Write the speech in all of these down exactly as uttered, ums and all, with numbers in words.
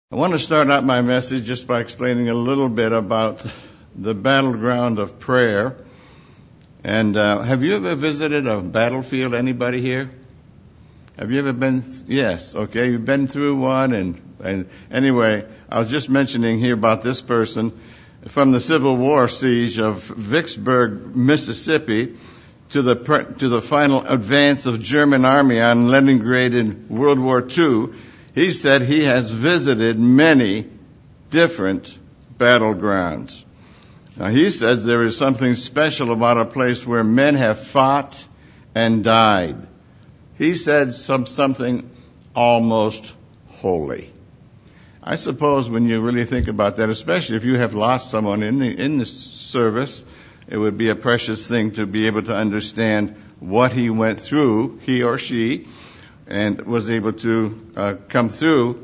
I want to start out my message just by explaining a little bit about the battleground of prayer. And uh, have you ever visited a battlefield? Anybody here? Have you ever been? Yes. Okay. You've been through one. And, and anyway, I was just mentioning here about this person from the Civil War siege of Vicksburg, Mississippi, to the to the final advance of German army on Leningrad in World War Two. He said he has visited many different battlegrounds. Now, he says there is something special about a place where men have fought and died. He said some, something almost holy. I suppose when you really think about that, especially if you have lost someone in the, in the service, it would be a precious thing to be able to understand what he went through, he or she, and was able to uh, come through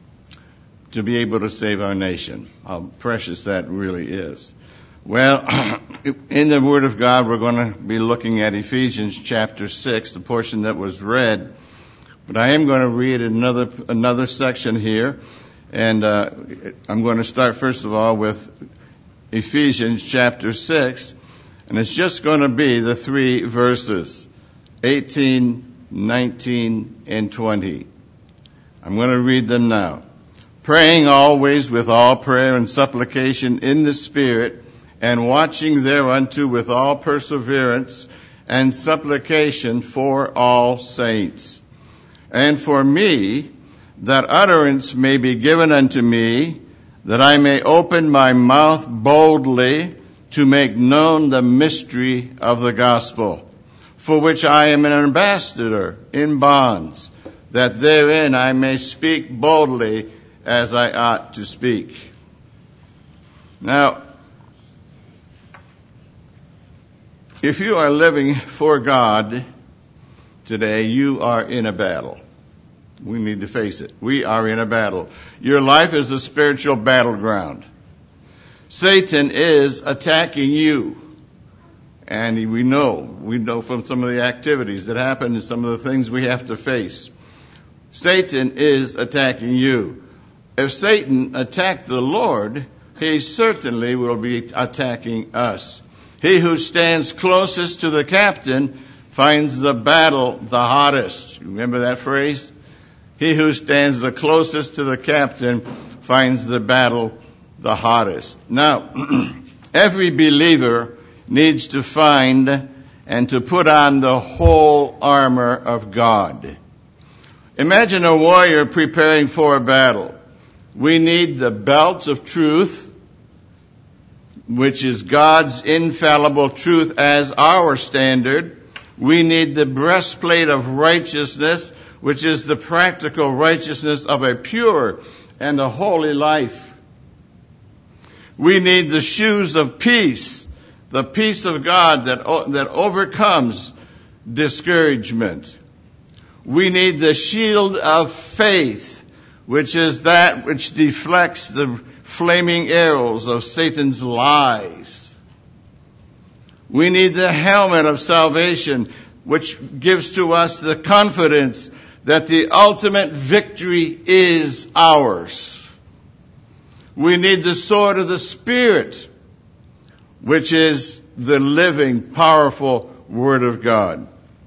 to be able to save our nation. How precious that really is. Well, in the Word of God, we're going to be looking at Ephesians chapter six, the portion that was read. But I am going to read another another section here, and uh, I'm going to start first of all with Ephesians chapter six, and it's just going to be the three verses, eighteen, nineteen, and twenty. I'm going to read them now. Praying always with all prayer and supplication in the Spirit, and watching thereunto with all perseverance and supplication for all saints. And for me, that utterance may be given unto me, that I may open my mouth boldly to make known the mystery of the gospel, for which I am an ambassador in bonds, that therein I may speak boldly as I ought to speak. Now, if you are living for God today, you are in a battle. We need to face it. We are in a battle. Your life is a spiritual battleground. Satan is attacking you. And we know, we know from some of the activities that happen and some of the things we have to face. Satan is attacking you. If Satan attacked the Lord, he certainly will be attacking us. He who stands closest to the captain finds the battle the hottest. Remember that phrase? He who stands the closest to the captain finds the battle the hottest. Now, every believer needs to find and to put on the whole armor of God. Imagine a warrior preparing for a battle. We need the belt of truth, which is God's infallible truth as our standard. We need the breastplate of righteousness, which is the practical righteousness of a pure and a holy life. We need the shoes of peace, the peace of God that that overcomes discouragement. We need the shield of faith, which is that which deflects the flaming arrows of Satan's lies. We need the helmet of salvation, which gives to us the confidence that the ultimate victory is ours. We need the sword of the Spirit, which is the living, powerful Word of God.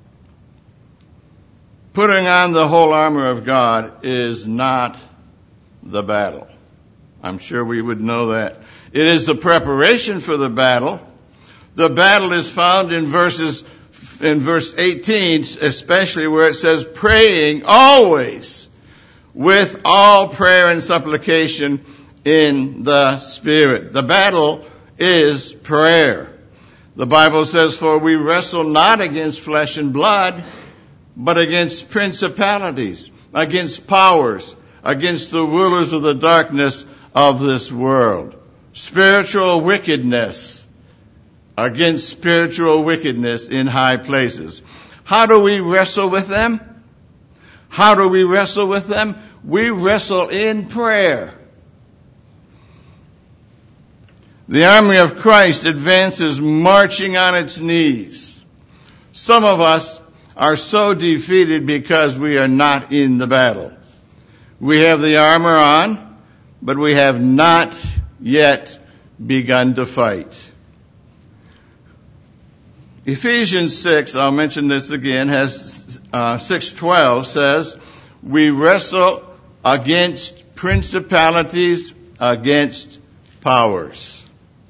Putting on the whole armor of God is not the battle. I'm sure we would know that. It is the preparation for the battle. The battle is found in verses, in verse eighteen, especially where it says, praying always with all prayer and supplication in the Spirit. The battle is prayer. The Bible says, for we wrestle not against flesh and blood, but against principalities, against powers, against the rulers of the darkness of this world. Spiritual wickedness against spiritual wickedness in high places. How do we wrestle with them? How do we wrestle with them? We wrestle in prayer. The army of Christ advances marching on its knees. Some of us are so defeated because we are not in the battle. We have the armor on, but we have not yet begun to fight. Ephesians six, I'll mention this again, has uh, six twelve says, we wrestle against principalities, against powers.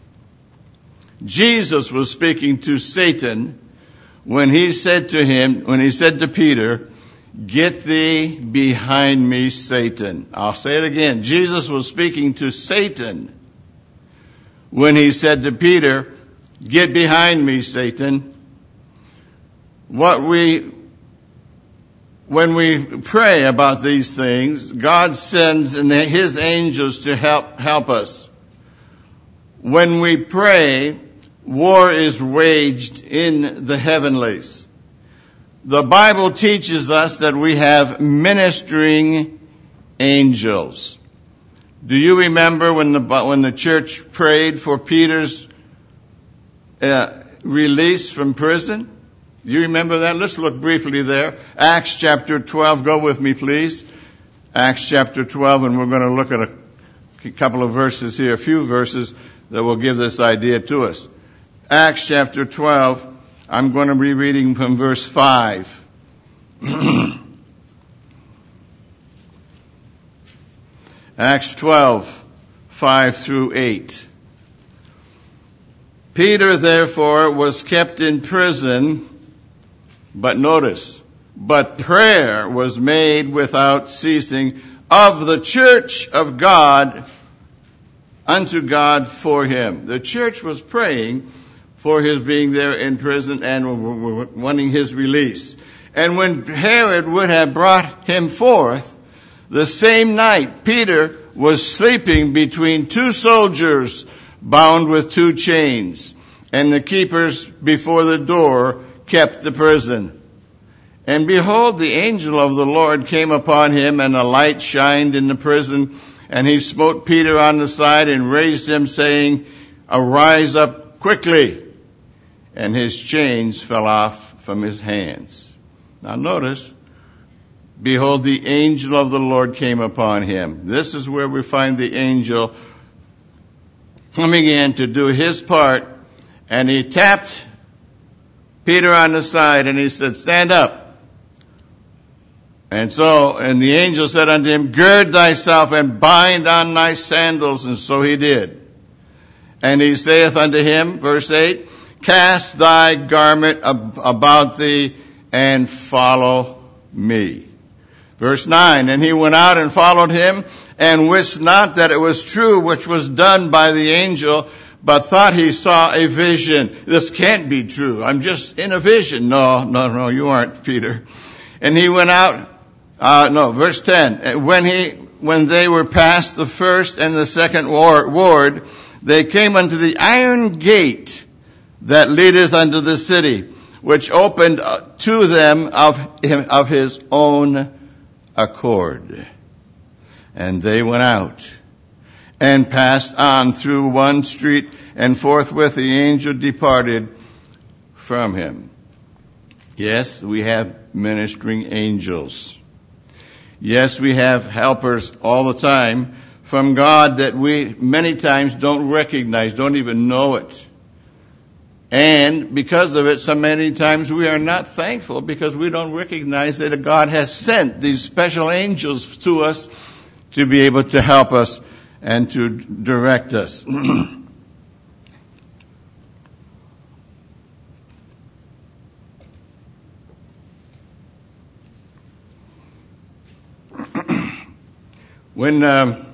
Jesus was speaking to Satan when he said to him, when he said to Peter, get thee behind me, Satan. I'll say it again. Jesus was speaking to Satan when he said to Peter, get behind me, Satan. What we, when we pray about these things, God sends His angels to help, help us. When we pray, war is waged in the heavenlies. The Bible teaches us that we have ministering angels. Do you remember when the, when the church prayed for Peter's uh, release from prison? Do you remember that? Let's look briefly there. Acts chapter twelve. Go with me, please. Acts chapter twelve, and we're going to look at a, a couple of verses here, a few verses that will give this idea to us. Acts chapter twelve. I'm going to be reading from verse five. Acts twelve, five through eight. Peter, therefore, was kept in prison, but notice, but prayer was made without ceasing of the church of God unto God for him. The church was praying for his being there in prison and wanting his release. And when Herod would have brought him forth, the same night Peter was sleeping between two soldiers bound with two chains, and the keepers before the door kept the prison. And behold, the angel of the Lord came upon him, and a light shined in the prison, and he smote Peter on the side and raised him, saying, arise up quickly. And his chains fell off from his hands. Now notice, behold, the angel of the Lord came upon him. This is where we find the angel coming in to do his part, and he tapped Peter on the side, and he said, stand up. And so, and the angel said unto him, gird thyself and bind on thy sandals. And so he did. And he saith unto him, verse eight, cast thy garment ab- about thee and follow me. Verse nine, and he went out and followed him, and wist not that it was true which was done by the angel, but thought he saw a vision. This can't be true. I'm just in a vision. No, no, no, you aren't, Peter. And he went out, uh, no, verse ten, when he, when they were past the first and the second ward, they came unto the iron gate that leadeth unto the city, which opened to them of him, of his own accord. And they went out and passed on through one street, and forthwith the angel departed from him. Yes, we have ministering angels. Yes, we have helpers all the time from God that we many times don't recognize, don't even know it. And because of it, so many times we are not thankful because we don't recognize that God has sent these special angels to us to be able to help us and to direct us. When um,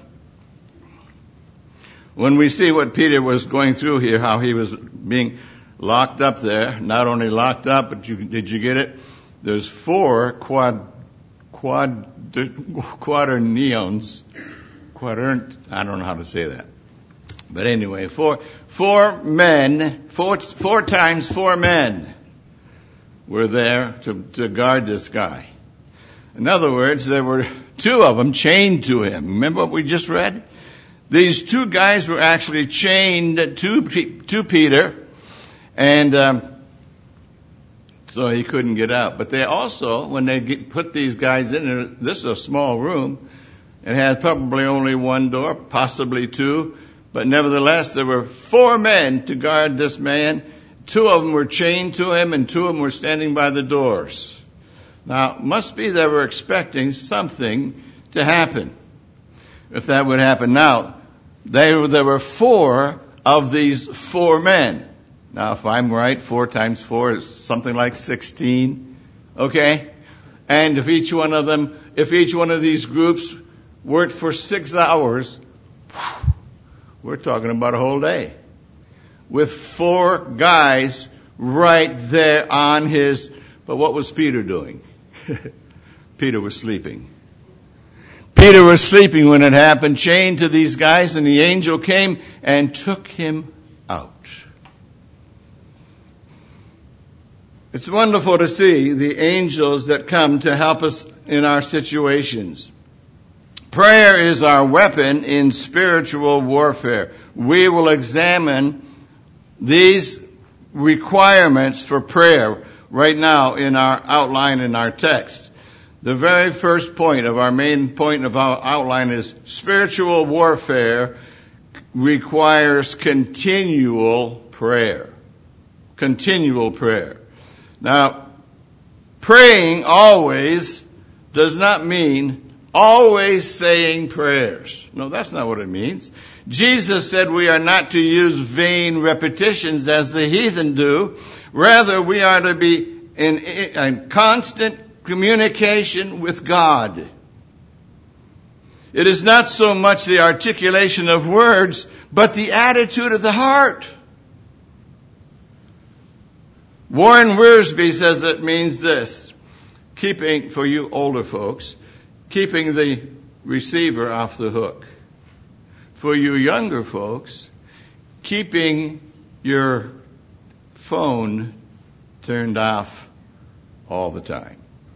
when we see what Peter was going through here, how he was being locked up there, not only locked up, but you, did you get it? There's four quad, quad, quaternions, quadrant, I don't know how to say that. But anyway, four, four men, four, four times four men were there to, to guard this guy. In other words, there were two of them chained to him. Remember what we just read? These two guys were actually chained to, to Peter, and um, so he couldn't get out. But they also, when they get, put these guys in there, this is a small room, It had probably only one door, possibly two, but nevertheless there were four men to guard this man. Two of them were chained to him and two of them were standing by the doors. Now, it must be they were expecting something to happen. If that would happen now, they, there were four of these four men. Now, if I'm right, four times four is something like sixteen. Okay? And if each one of them, if each one of these groups worked for six hours, we're talking about a whole day. With four guys right there on his, but what was Peter doing? Peter was sleeping. Peter was sleeping when it happened, chained to these guys, and the angel came and took him out. It's wonderful to see the angels that come to help us in our situations. Prayer is our weapon in spiritual warfare. We will examine these requirements for prayer right now in our outline in our text. The very first point of our main point of our outline is spiritual warfare requires continual prayer. Continual prayer. Now, praying always does not mean always saying prayers. No, that's not what it means. Jesus said we are not to use vain repetitions as the heathen do. Rather, we are to be in, in constant communication with God. It is not so much the articulation of words, but the attitude of the heart. Warren Wiersbe says it means this: keeping, for you older folks, keeping the receiver off the hook. For you younger folks, keeping your phone turned off all the time.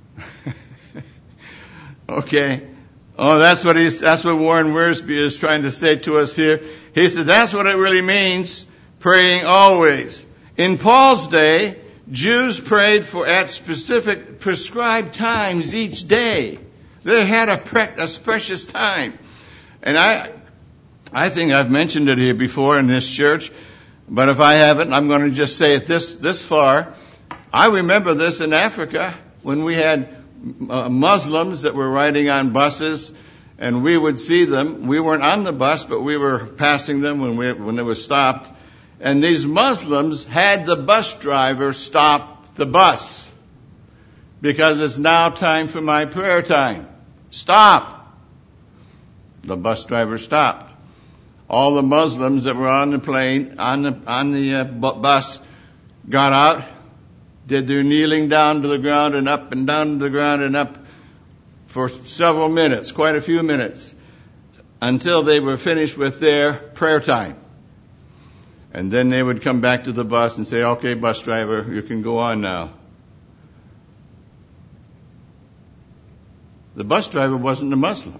Okay? Oh, that's what he's, that's what Warren Wiersbe is trying to say to us here. He said that's what it really means, praying always. In Paul's day, Jews prayed for at specific prescribed times each day. They had a, pre- a precious time. And I, I think I've mentioned it here before in this church, but if I haven't, I'm going to just say it this, this far. I remember this in Africa when we had uh, Muslims that were riding on buses, and we would see them. We weren't on the bus, but we were passing them when we, when it was stopped. And these Muslims had the bus driver stop the bus because it's now time for my prayer time. Stop. The bus driver stopped. All the Muslims that were on the plane, on the, on the uh, bus, got out, did their kneeling down to the ground and up and down to the ground and up for several minutes, quite a few minutes, until they were finished with their prayer time. And then they would come back to the bus and say, okay, bus driver, you can go on now. The bus driver wasn't a Muslim,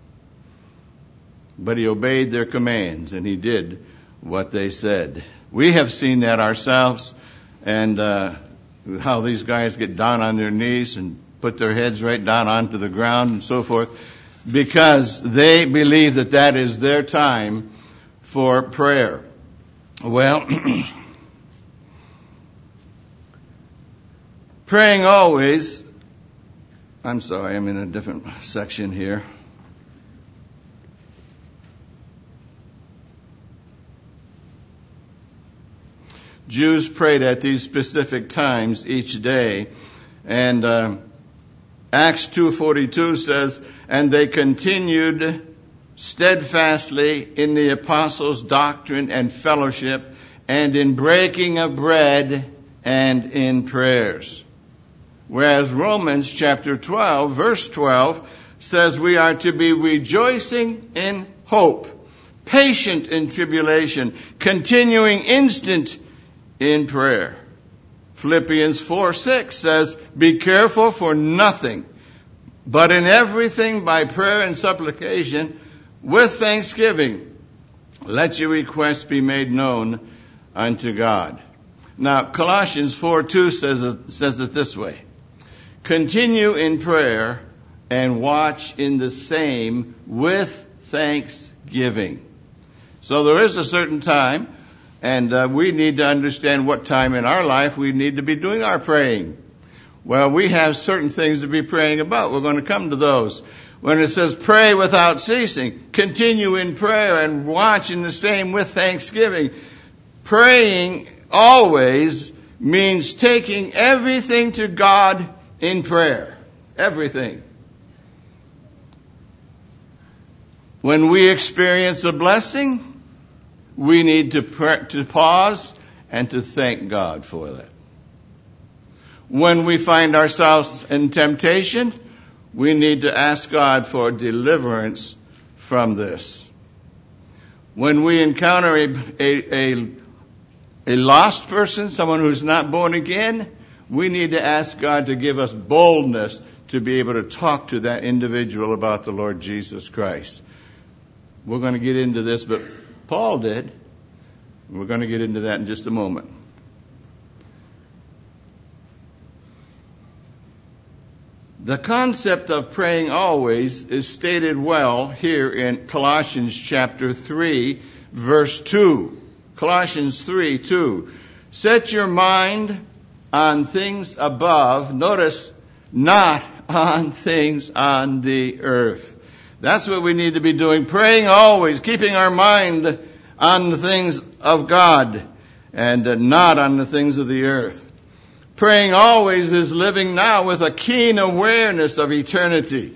but he obeyed their commands and he did what they said. We have seen that ourselves, and uh, how these guys get down on their knees and put their heads right down onto the ground and so forth, because they believe that that is their time for prayer. Well, praying always, I'm sorry, I'm in a different section here. Jews prayed at these specific times each day, and uh, Acts two forty-two says, and they continued steadfastly in the apostles' doctrine and fellowship, and in breaking of bread and in prayers. Whereas Romans chapter twelve, verse twelve, says we are to be rejoicing in hope, patient in tribulation, continuing instant in prayer. Philippians four six says, be careful for nothing, but in everything by prayer and supplication, with thanksgiving, let your requests be made known unto God. Now, Colossians four two says it, says it this way: continue in prayer and watch in the same with thanksgiving. So there is a certain time, and uh, we need to understand what time in our life we need to be doing our praying. Well, we have certain things to be praying about. We're going to come to those. When it says pray without ceasing, continue in prayer and watch in the same with thanksgiving. Praying always means taking everything to God in prayer. Everything. When we experience a blessing, we need to, pray, to pause and to thank God for that. When we find ourselves in temptation, we need to ask God for deliverance from this. When we encounter a, a, a, a lost person, someone who's not born again, we need to ask God to give us boldness to be able to talk to that individual about the Lord Jesus Christ. We're going to get into this, but Paul did. We're going to get into that in just a moment. The concept of praying always is stated well here in Colossians chapter three, verse two. Colossians three, two. Set your mind on things above. Notice, not on things on the earth. That's what we need to be doing. Praying always, keeping our mind on the things of God and not on the things of the earth. Praying always is living now with a keen awareness of eternity.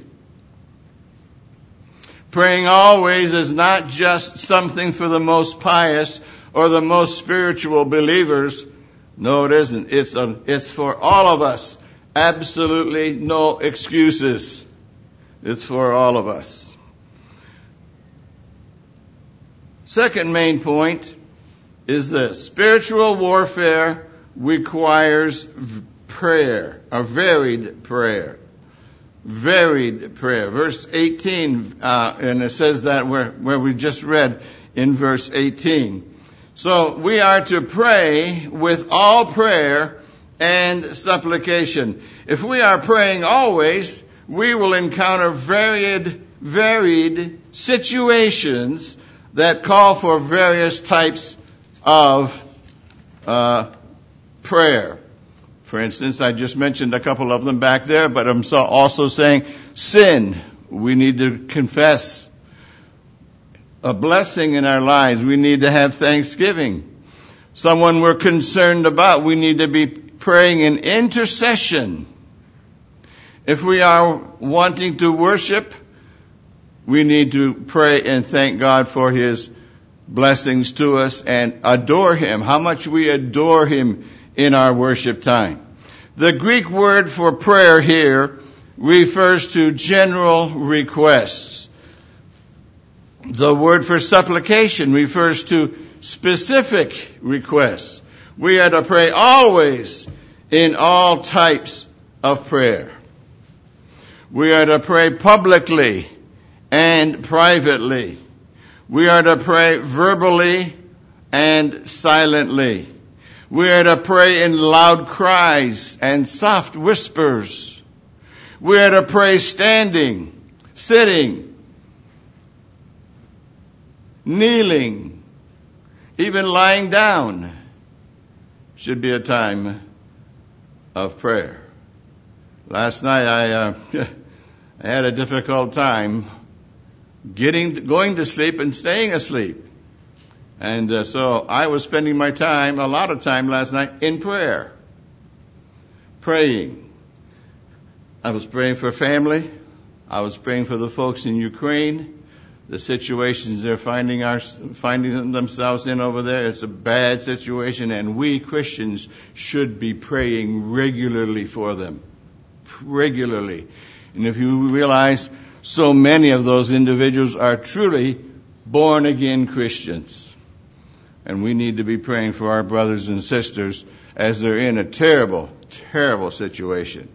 Praying always is not just something for the most pious or the most spiritual believers. No, it isn't. It's a, it's for all of us. Absolutely no excuses. It's for all of us. Second main point is this. Spiritual warfare requires prayer, a varied prayer. Varied prayer. Verse eighteen, uh, and it says that where, where we just read in verse eighteen. So we are to pray with all prayer and supplication. If we are praying always, we will encounter varied, varied situations that call for various types of uh prayer. For instance, I just mentioned a couple of them back there, but I'm so also saying sin. We need to confess. A blessing in our lives. We need to have thanksgiving. Someone we're concerned about. We need to be praying in intercession. If we are wanting to worship, we need to pray and thank God for His blessings to us and adore Him. How much we adore Him in our worship time. The Greek word for prayer here refers to general requests. The word for supplication refers to specific requests. We are to pray always in all types of prayer. We are to pray publicly and privately. We are to pray verbally and silently. We are to pray in loud cries and soft whispers. We are to pray standing, sitting, kneeling, even lying down. Should be a time of prayer. Last night I, uh, I had a difficult time getting, going to sleep and staying asleep. And uh, so I was spending my time, a lot of time last night, in prayer. Praying. I was praying for family. I was praying for the folks in Ukraine. The situations they're finding, our, finding themselves in over there. It's a bad situation, and we Christians should be praying regularly for them. Regularly. And if you realize so many of those individuals are truly born-again Christians. And we need to be praying for our brothers and sisters as they're in a terrible, terrible situation.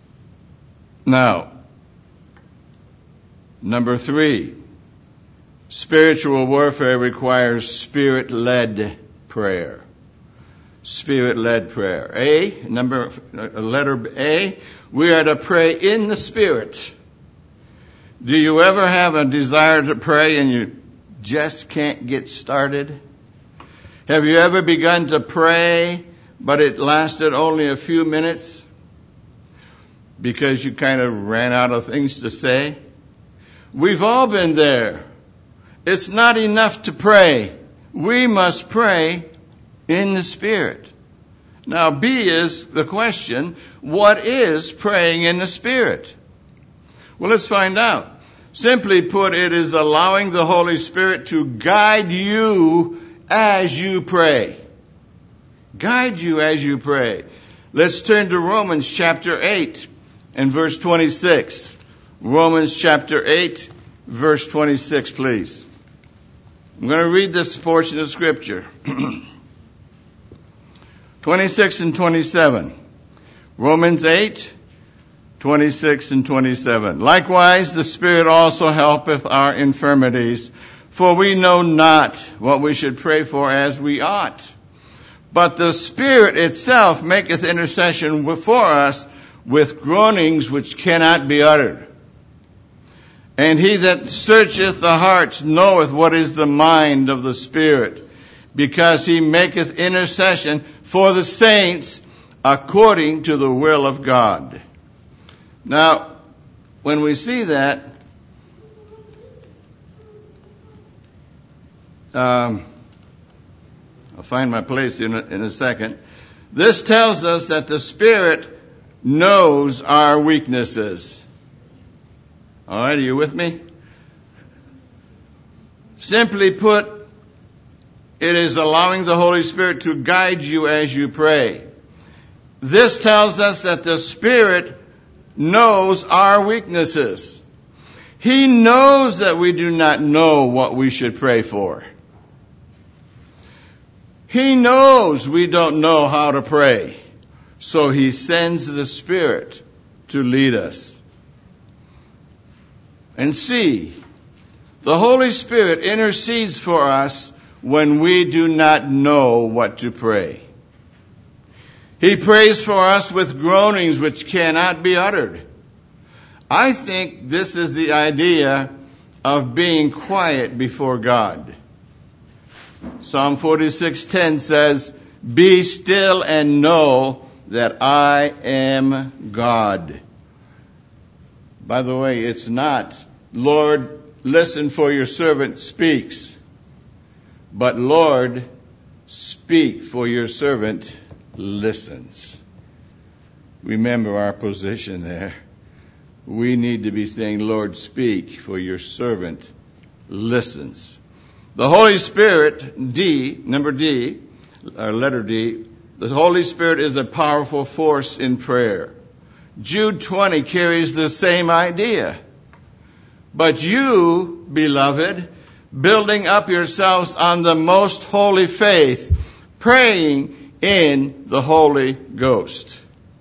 Now, number three, Spiritual warfare requires spirit-led prayer. Spirit-led prayer. A, number, letter A, we are to pray in the Spirit. Do you ever have a desire to pray and you just can't get started? Have you ever begun to pray, but it lasted only a few minutes because you kind of ran out of things to say? We've all been there. It's not enough to pray. We must pray in the Spirit. Now, B is the question, what is praying in the Spirit? Well, let's find out. Simply put, it is allowing the Holy Spirit to guide you as you pray. Guide you as you pray. Let's turn to Romans chapter eight and verse twenty-six. Romans chapter eight, verse twenty-six, please. I'm going to read this portion of Scripture. twenty-six and twenty-seven. Romans eight, twenty-six and twenty-seven. Likewise, the Spirit also helpeth our infirmities, for we know not what we should pray for as we ought. But the Spirit itself maketh intercession for us with groanings which cannot be uttered. And he that searcheth the hearts knoweth what is the mind of the Spirit, because he maketh intercession for the saints according to the will of God. Now, when we see that, um, I'll find my place in a, in a second. This tells us that the Spirit knows our weaknesses. All right, are you with me? Simply put, it is allowing the Holy Spirit to guide you as you pray. This tells us that the Spirit knows our weaknesses. He knows that we do not know what we should pray for. He knows we don't know how to pray. So he sends the Spirit to lead us. And see, the Holy Spirit intercedes for us when we do not know what to pray. He prays for us with groanings which cannot be uttered. I think this is the idea of being quiet before God. Psalm forty-six ten says, "Be still and know that I am God." By the way, it's not, "Lord, listen, for your servant speaks." But, "Lord, speak, for your servant listens." Remember our position there. We need to be saying, "Lord, speak, for your servant listens." The Holy Spirit, D, number D, or letter D, the Holy Spirit is a powerful force in prayer. Jude twenty carries the same idea. "But you, beloved, building up yourselves on the most holy faith, praying in the Holy Ghost."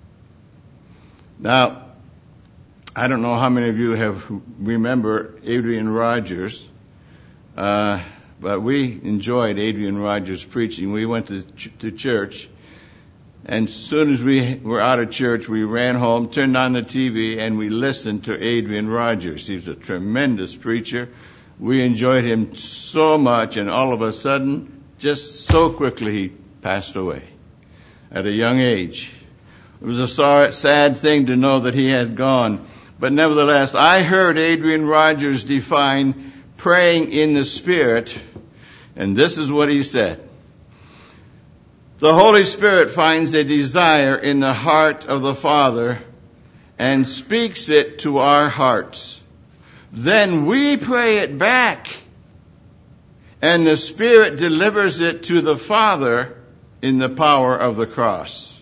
Now, I don't know how many of you have remember Adrian Rogers, uh, but we enjoyed Adrian Rogers' preaching. We went to, ch- to church, and as soon as we were out of church, we ran home, turned on the T V, and we listened to Adrian Rogers. He was a tremendous preacher. We enjoyed him so much, and all of a sudden, just so quickly, he passed away at a young age. It was a sad thing to know that he had gone. But nevertheless, I heard Adrian Rogers define praying in the Spirit, and this is what he said. "The Holy Spirit finds a desire in the heart of the Father and speaks it to our hearts. Then we pray it back, and the Spirit delivers it to the Father in the power of the cross."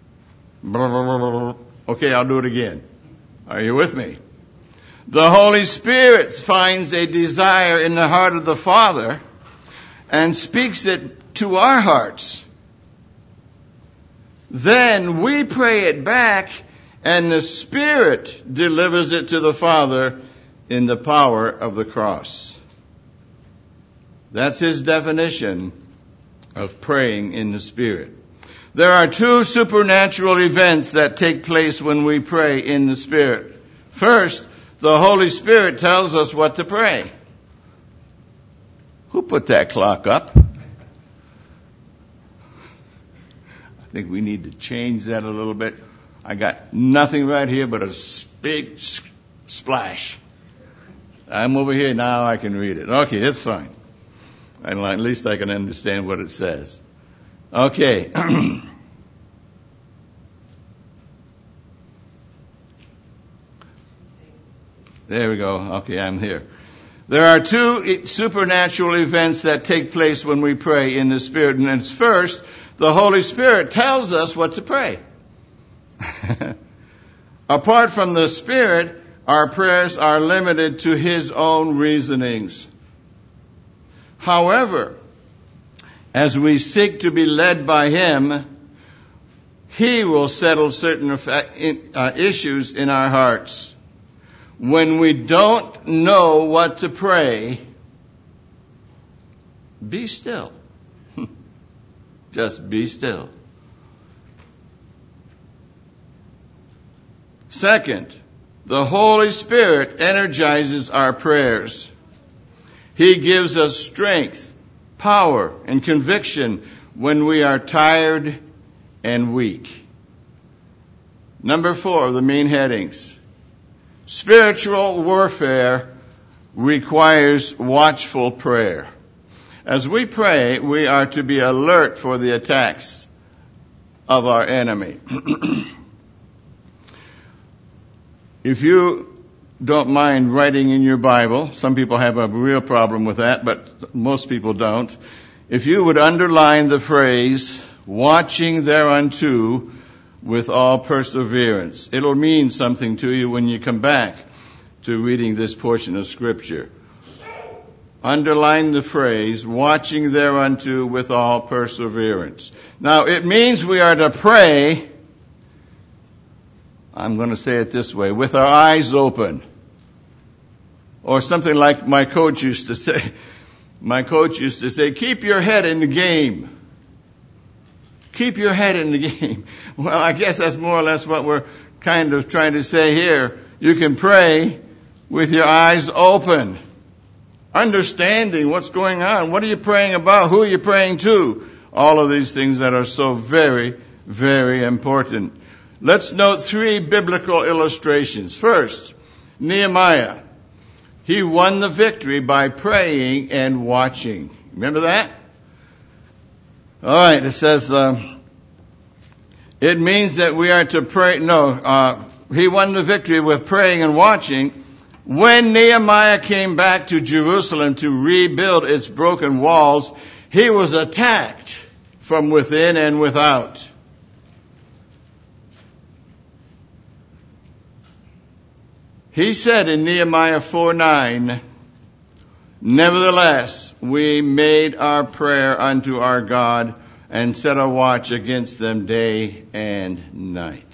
Okay, I'll do it again. Are you with me? The Holy Spirit finds a desire in the heart of the Father and speaks it to our hearts. Then we pray it back, and the Spirit delivers it to the Father in the power of the cross. That's his definition of praying in the Spirit. There are two supernatural events that take place when we pray in the Spirit. First, the Holy Spirit tells us what to pray. Who put that clock up? I think we need to change that a little bit. I got nothing right here but a big splash. I'm over here now, I can read it. Okay, that's fine. And at least I can understand what it says. Okay. There we go. Okay, I'm here. There are two supernatural events that take place when we pray in the Spirit. And it's first, the Holy Spirit tells us what to pray. Apart from the Spirit, our prayers are limited to His own reasonings. However, as we seek to be led by Him, He will settle certain uh, issues in our hearts. When we don't know what to pray, be still. Just be still. Second, the Holy Spirit energizes our prayers. He gives us strength, power, and conviction when we are tired and weak. Number four, the main headings. Spiritual warfare requires watchful prayer. As we pray, we are to be alert for the attacks of our enemy. If you don't mind writing in your Bible, some people have a real problem with that, but most people don't. If you would underline the phrase, watching thereunto with all perseverance. It'll mean something to you when you come back to reading this portion of Scripture. Underline the phrase, watching thereunto with all perseverance. Now, it means we are to pray, I'm going to say it this way, with our eyes open. Or something like my coach used to say. My coach used to say, keep your head in the game. Keep your head in the game. Well, I guess that's more or less what we're kind of trying to say here. You can pray with your eyes open, understanding what's going on. What are you praying about? Who are you praying to? All of these things that are so very, very important. Let's note three biblical illustrations. First, Nehemiah. He won the victory by praying and watching. Remember that? All right, it says, uh, it means that we are to pray, no, uh, he won the victory with praying and watching. When Nehemiah came back to Jerusalem to rebuild its broken walls, he was attacked from within and without. He said in Nehemiah four nine, nevertheless, we made our prayer unto our God and set a watch against them day and night.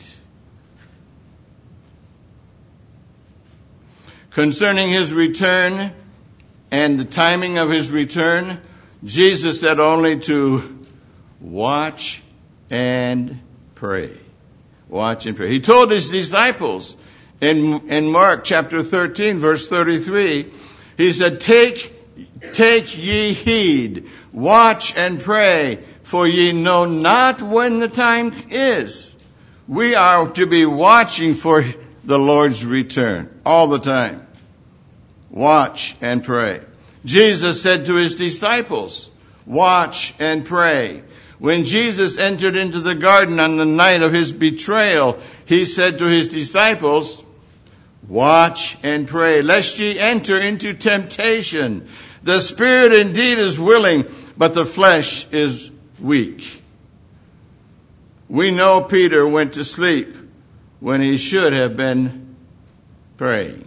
Concerning his return and the timing of his return, Jesus said only to watch and pray. Watch and pray. He told his disciples in, in Mark chapter thirteen, verse thirty-three, he said, Take, take ye heed, watch and pray, for ye know not when the time is. We are to be watching for the Lord's return all the time. Watch and pray. Jesus said to his disciples, watch and pray. When Jesus entered into the garden on the night of his betrayal, he said to his disciples, watch and pray, lest ye enter into temptation. The spirit indeed is willing, but the flesh is weak. We know Peter went to sleep when he should have been praying.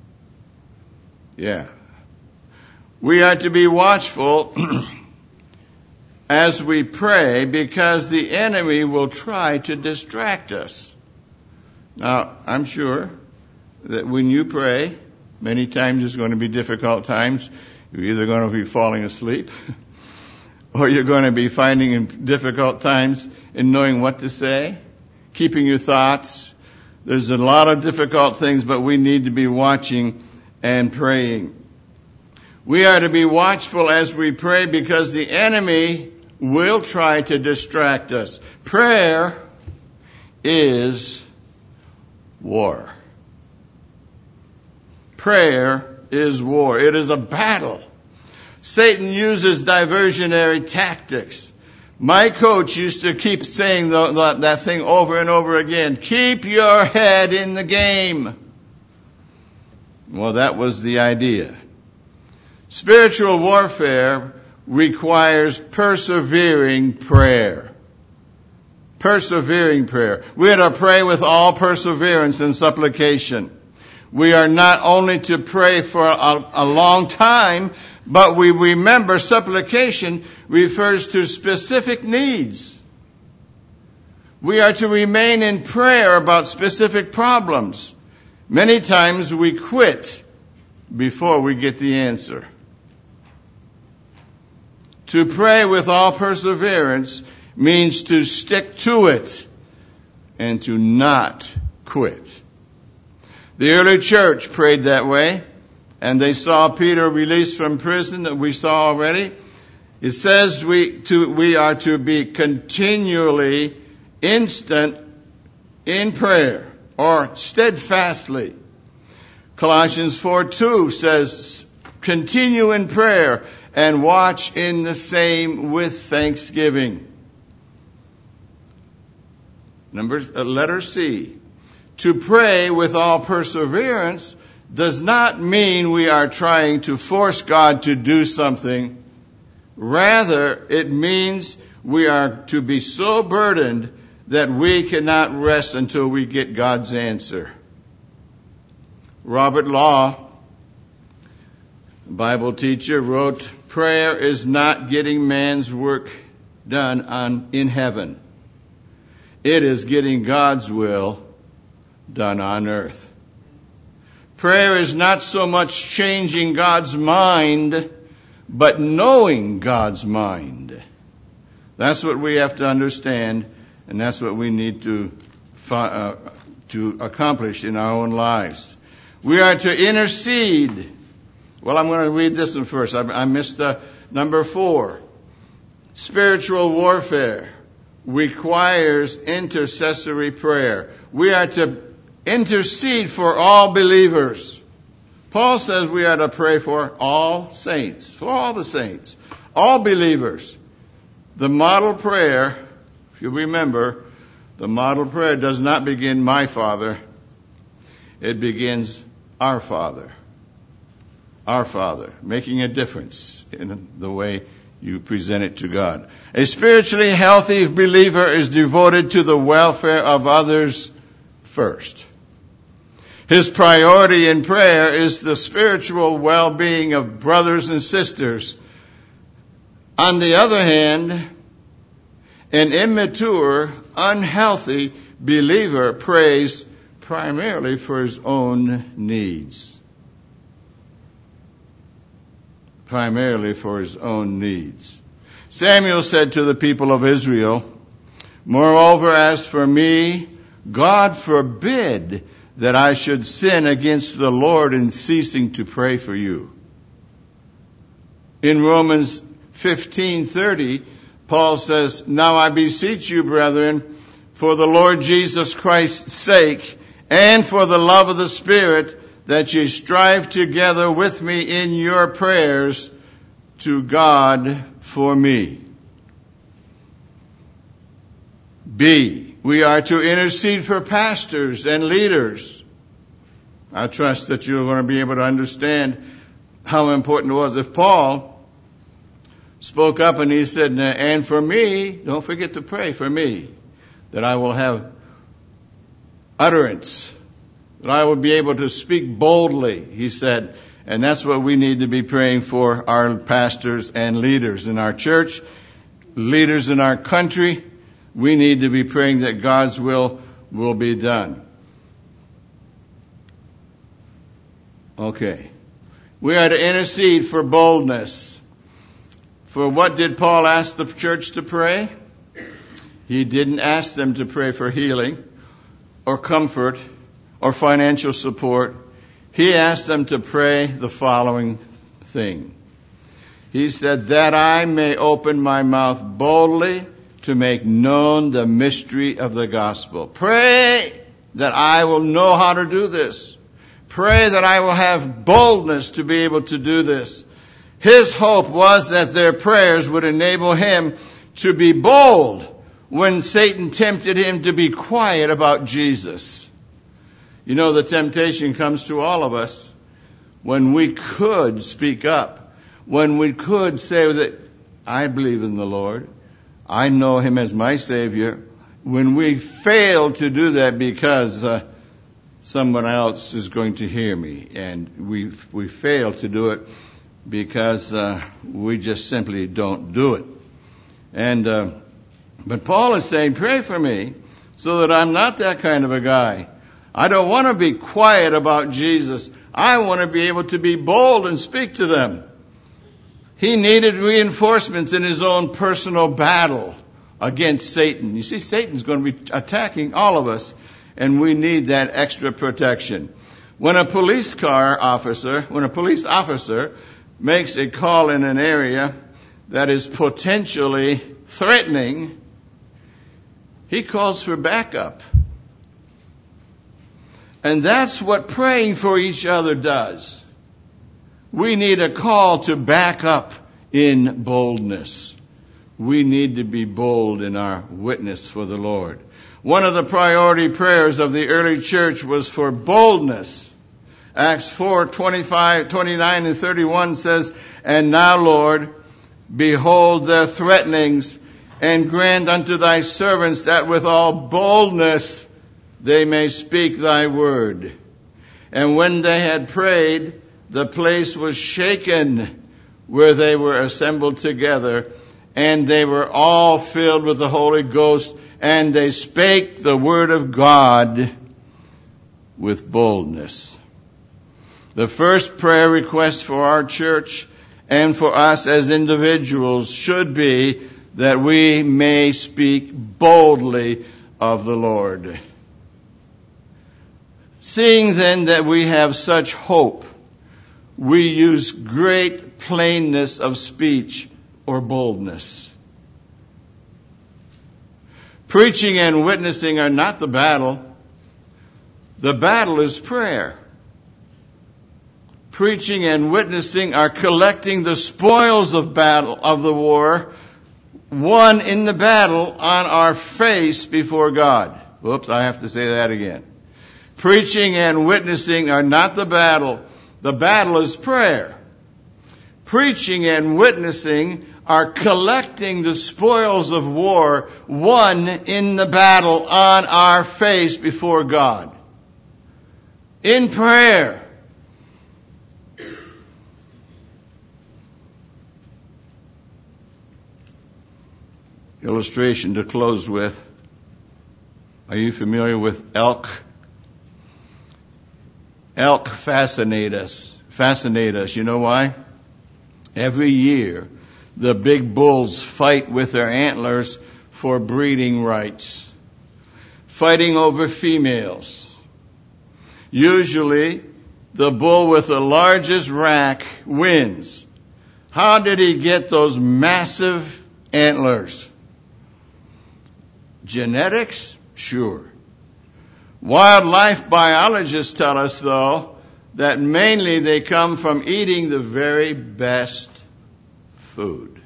Yeah. We are to be watchful as we pray because the enemy will try to distract us. Now, I'm sure that when you pray, many times there's going to be difficult times. You're either going to be falling asleep or you're going to be finding it difficult times in knowing what to say, keeping your thoughts. There's a lot of difficult things, but we need to be watching and praying. We are to be watchful as we pray because the enemy will try to distract us. Prayer is war. Prayer is war. It is a battle. Satan uses diversionary tactics. My coach used to keep saying the, the, that thing over and over again. Keep your head in the game. Well, that was the idea. Spiritual warfare requires persevering prayer. Persevering prayer. We are to pray with all perseverance and supplication. We are not only to pray for a, a long time, but we remember supplication refers to specific needs. We are to remain in prayer about specific problems. Many times we quit before we get the answer. To pray with all perseverance means to stick to it and to not quit. The early church prayed that way, and they saw Peter released from prison that we saw already. It says we to we are to be continually instant in prayer or steadfastly. Colossians four two says, continue in prayer and watch in the same with thanksgiving. Number uh, letter C. To pray with all perseverance does not mean we are trying to force God to do something. Rather, it means we are to be so burdened that we cannot rest until we get God's answer. Robert Law, Bible teacher, wrote, prayer is not getting man's work done on in heaven. It is getting God's will done on earth. Prayer is not so much changing God's mind, but knowing God's mind. That's what we have to understand, and that's what we need to uh, to accomplish in our own lives. We are to intercede. Well, I'm going to read this one first. I, I missed uh, number four. Spiritual warfare requires intercessory prayer. We are to intercede for all believers. Paul says we are to pray for all saints, for all the saints, all believers. The model prayer, if you remember, the model prayer does not begin my Father. It begins our Father. Our Father, making a difference in the way you present it to God. A spiritually healthy believer is devoted to the welfare of others first. His priority in prayer is the spiritual well-being of brothers and sisters. On the other hand, an immature, unhealthy believer prays primarily for his own needs. Primarily for his own needs. Samuel said to the people of Israel, moreover, as for me, God forbid that I should sin against the Lord in ceasing to pray for you. In Romans fifteen thirty, Paul says, now I beseech you, brethren, for the Lord Jesus Christ's sake, and for the love of the Spirit, that ye strive together with me in your prayers to God for me. B. We are to intercede for pastors and leaders. I trust that you're going to be able to understand how important it was. If Paul spoke up and he said, and for me, don't forget to pray for me, that I will have utterance, that I will be able to speak boldly, he said. And that's what we need to be praying for our pastors and leaders in our church, leaders in our country. We need to be praying that God's will will be done. Okay. We are to intercede for boldness. For what did Paul ask the church to pray? He didn't ask them to pray for healing or comfort or financial support. He asked them to pray the following thing. He said, that I may open my mouth boldly to make known the mystery of the gospel. Pray that I will know how to do this. Pray that I will have boldness to be able to do this. His hope was that their prayers would enable him to be bold when Satan tempted him to be quiet about Jesus. You know, the temptation comes to all of us when we could speak up, when we could say that I believe in the Lord, I know him as my Savior. When we fail to do that because uh, someone else is going to hear me, and we we fail to do it because uh, we just simply don't do it. And uh, but Paul is saying, pray for me so that I'm not that kind of a guy. I don't want to be quiet about Jesus. I want to be able to be bold and speak to them. He needed reinforcements in his own personal battle against Satan. You see, Satan's going to be attacking all of us, and we need that extra protection. When a police car officer, when a police officer makes a call in an area that is potentially threatening, he calls for backup. And that's what praying for each other does. We need a call to back up in boldness. We need to be bold in our witness for the Lord. One of the priority prayers of the early church was for boldness. Acts four, twenty-five, twenty-nine and thirty-one says, and now, Lord, behold their threatenings, and grant unto thy servants that with all boldness they may speak thy word. And when they had prayed, the place was shaken where they were assembled together, and they were all filled with the Holy Ghost, and they spake the word of God with boldness. The first prayer request for our church and for us as individuals should be that we may speak boldly of the Lord. Seeing then that we have such hope, we use great plainness of speech or boldness. Preaching and witnessing are not the battle. The battle is prayer. Preaching and witnessing are collecting the spoils of battle, of the war, won in the battle on our face before God. Whoops, I have to say that again. Preaching and witnessing are not the battle. The battle is prayer. Preaching and witnessing are collecting the spoils of war won in the battle on our face before God. In prayer. Illustration to close with. Are you familiar with elk? Elk fascinate us. Fascinate us. You know why? Every year, the big bulls fight with their antlers for breeding rights, fighting over females. Usually, the bull with the largest rack wins. How did he get those massive antlers? Genetics? Sure. Wildlife biologists tell us, though, that mainly they come from eating the very best food.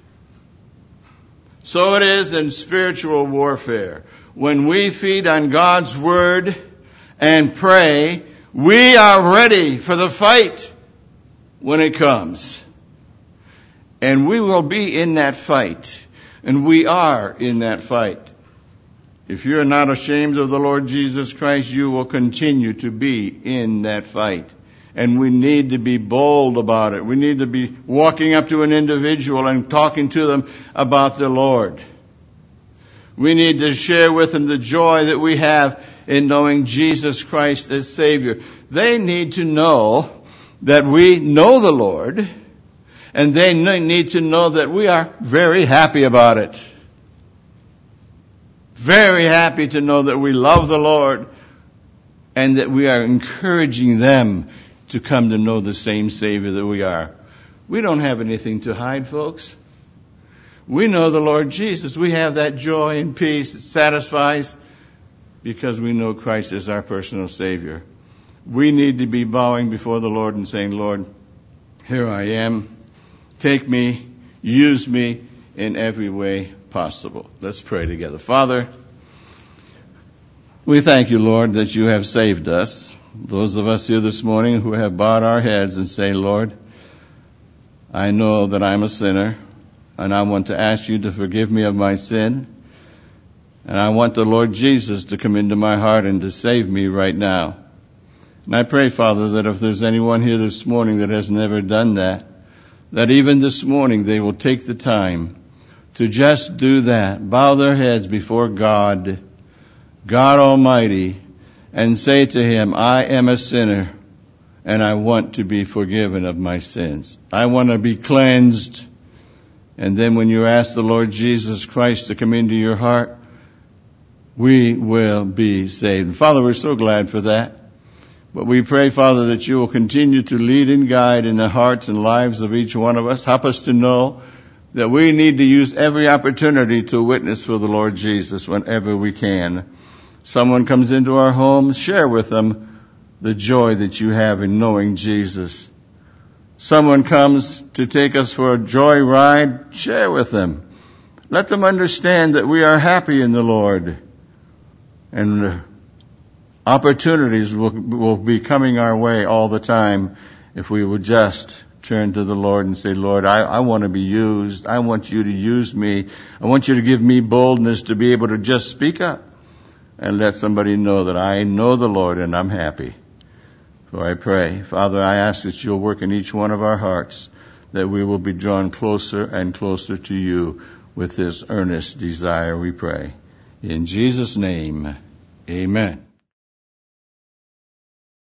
So it is in spiritual warfare. When we feed on God's word and pray, we are ready for the fight when it comes. And we will be in that fight. And we are in that fight. If you're not ashamed of the Lord Jesus Christ, you will continue to be in that fight. And we need to be bold about it. We need to be walking up to an individual and talking to them about the Lord. We need to share with them the joy that we have in knowing Jesus Christ as Savior. They need to know that we know the Lord, and they need to know that we are very happy about it. Very happy to know that we love the Lord and that we are encouraging them to come to know the same Savior that we are. We don't have anything to hide, folks. We know the Lord Jesus. We have that joy and peace that satisfies because we know Christ is our personal Savior. We need to be bowing before the Lord and saying, Lord, here I am. Take me, use me in every way possible. Let's pray together. Father, we thank you, Lord, that you have saved us. Those of us here this morning who have bowed our heads and say, Lord, I know that I'm a sinner, and I want to ask you to forgive me of my sin. And I want the Lord Jesus to come into my heart and to save me right now. And I pray, Father, that if there's anyone here this morning that has never done that, that even this morning they will take the time to just do that, bow their heads before God, God Almighty, and say to Him, I am a sinner, and I want to be forgiven of my sins. I want to be cleansed. And then when you ask the Lord Jesus Christ to come into your heart, we will be saved. And Father, we're so glad for that. But we pray, Father, that you will continue to lead and guide in the hearts and lives of each one of us. Help us to know that we need to use every opportunity to witness for the Lord Jesus whenever we can. Someone comes into our home, share with them the joy that you have in knowing Jesus. Someone comes to take us for a joy ride, share with them. Let them understand that we are happy in the Lord. And opportunities will, will be coming our way all the time if we will just turn to the Lord and say, Lord, I, I want to be used. I want you to use me. I want you to give me boldness to be able to just speak up and let somebody know that I know the Lord and I'm happy. So I pray, Father, I ask that you'll work in each one of our hearts, that we will be drawn closer and closer to you with this earnest desire, we pray. In Jesus' name, amen.